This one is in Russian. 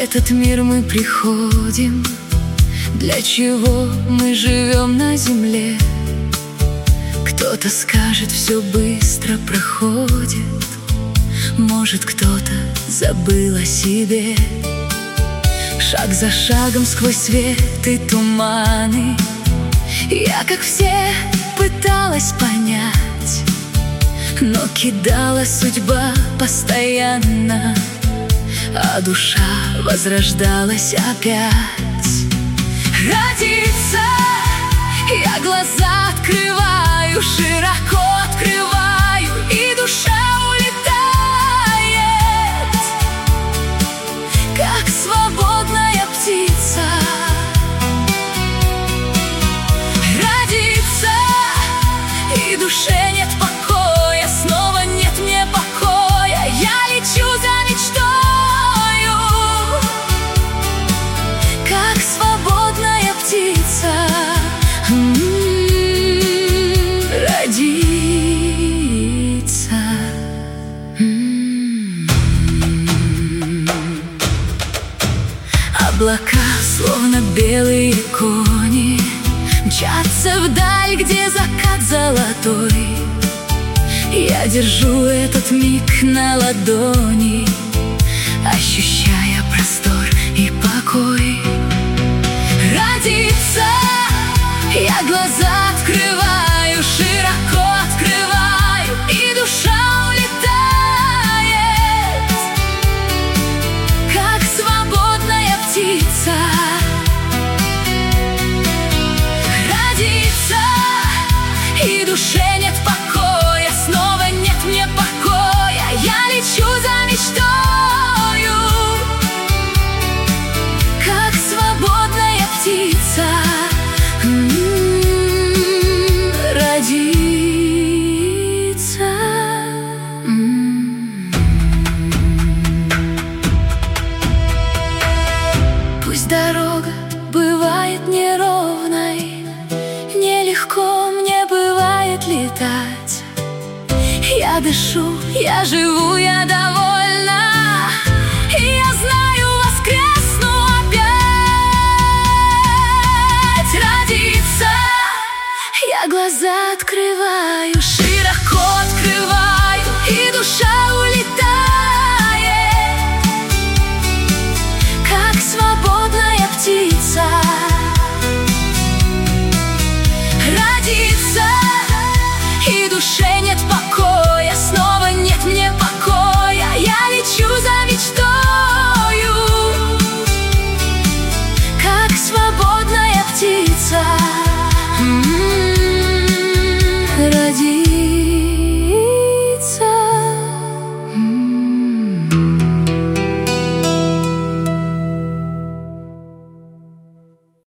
этот мир мы приходим? Для чего мы живем на земле? Кто-то скажет, все быстро проходит. Может, кто-то забыл о себе. Шаг за шагом сквозь свет и туманы я, как все, пыталась понять, но кидала судьба постоянно, а душа возрождалась опять. Родиться, я глаза открываю, широко открываю, и душа улетает, как свободная птица. Родиться, и душе нет покоя, снова нет мне покоя. Я лечу за мечтою, как свободная птица. Родиться. Облака, словно белые кони, мчатся вдаль, где закат золотой. Я держу этот миг на ладони, ощущая простор и покой. Родиться, я глаза открываю, широко открываю, и душа улетает, как свободная птица. Родиться, и душе нет покоя, снова нет мне покоя. Я лечу за мечтою, как свободная птица. Родиться. Пусть дорога бывает неровной, нелегко мне бывает летать. Я дышу, я живу, я довольна, и я знаю, воскресну опять. Родиться, я глаза открываю,